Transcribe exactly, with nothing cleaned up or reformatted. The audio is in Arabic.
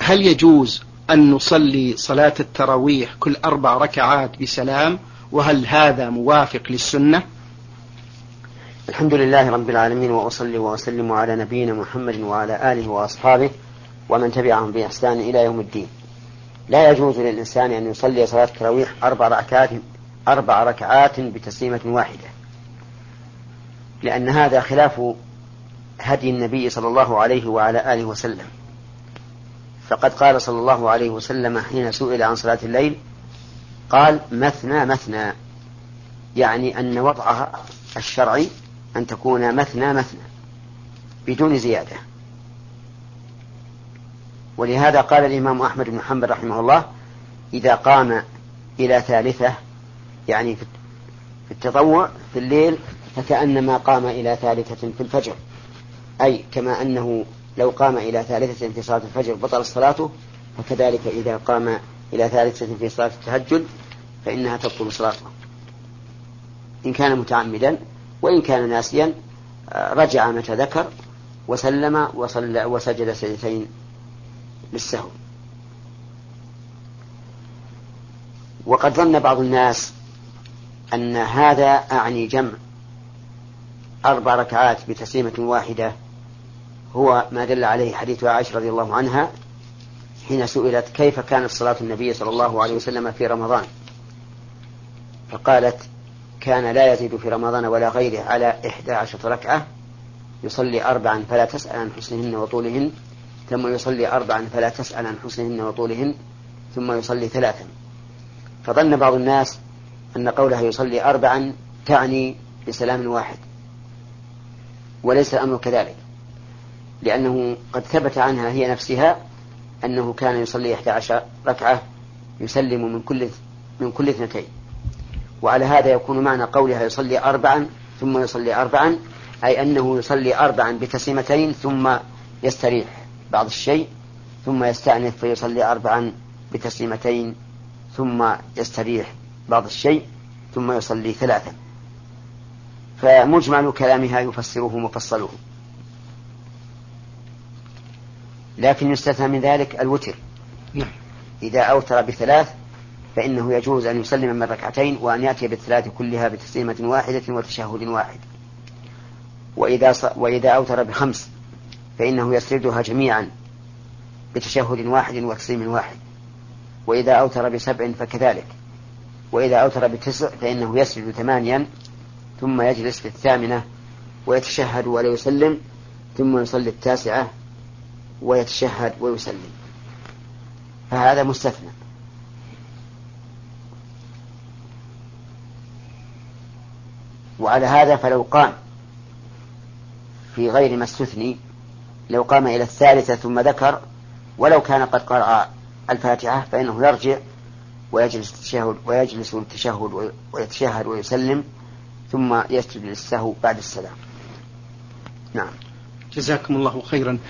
هل يجوز أن نصلي صلاة التراويح كل أربع ركعات بسلام، وهل هذا موافق للسنة؟ الحمد لله رب العالمين، وأصلي وأسلم على نبينا محمد وعلى آله وأصحابه ومن تبعهم بإحسان إلى يوم الدين. لا يجوز للإنسان أن يصلي صلاة التراويح أربع ركعات أربع ركعات بتسليمة واحدة، لأن هذا خلاف هدي النبي صلى الله عليه وعلى آله وسلم. فقد قال صلى الله عليه وسلم حين سئل عن صلاة الليل قال مثنى مثنى، يعني أن وضعها الشرعي أن تكون مثنى مثنى بدون زيادة. ولهذا قال الإمام أحمد بن حنبل رحمه الله إذا قام إلى ثالثة، يعني في التطوع في الليل، فكأنما قام إلى ثالثة في الفجر، أي كما أنه لو قام إلى ثالثة في صلاة الفجر بطل صلاته، فكذلك إذا قام إلى ثالثة في صلاة التهجد فإنها تبطل صلاته إن كان متعمدا، وإن كان ناسيا رجع متى ذكر وسلم وصلى وسجد سجدتين للسهو. وقد ظن بعض الناس أن هذا أعني جمع أربع ركعات بتسليمة واحدة هو ما دل عليه حديث عائشة رضي الله عنها حين سئلت كيف كانت صلاة النبي صلى الله عليه وسلم في رمضان، فقالت كان لا يزيد في رمضان ولا غيره على إحدى عشرة ركعة، يصلي أربعا فلا تسأل عن حسنهن وطولهن، ثم يصلي أربعا فلا تسأل عن حسنهن وطولهن، ثم يصلي ثلاثا. فظن بعض الناس أن قولها يصلي أربعا تعني بسلام واحد، وليس الأمر كذلك، لأنه قد ثبت عنها هي نفسها أنه كان يصلي إحدى عشر ركعة يسلم من كل من كل اثنتين. وعلى هذا يكون معنى قولها يصلي أربعا ثم يصلي أربعا أي أنه يصلي أربعا بتسليمتين ثم يستريح بعض الشيء، ثم يستأنف فيصلي أربعا بتسليمتين ثم يستريح بعض الشيء ثم يصلي ثلاثا. فمجمل كلامها يفسره مفصله، لكن يستثنى من ذلك الوتر. إذا أوتر بثلاث فإنه يجوز أن يسلم من ركعتين وأن يأتي بالثلاث كلها بتسليمة واحدة وتشهد واحد. وإذا, وإذا أوتر بخمس فإنه يسردها جميعا بتشهد واحد وتسليم واحد. وإذا أوتر بسبع فكذلك. وإذا أوتر بتسع فإنه يسرد ثمانيا ثم يجلس في الثامنة ويتشهد ولا يسلم، ثم يصلي التاسعة ويتشهد ويسلم، فهذا مستثنى. وعلى هذا فلو قام في غير ما استثني، لو قام إلى الثالثة ثم ذكر ولو كان قد قرأ الفاتحة فإنه يرجع ويجلس التشهد ويجلس التشهد ويتشهد ويسلم ثم يسجد للسهو بعد السلام. نعم. جزاكم الله خيرا.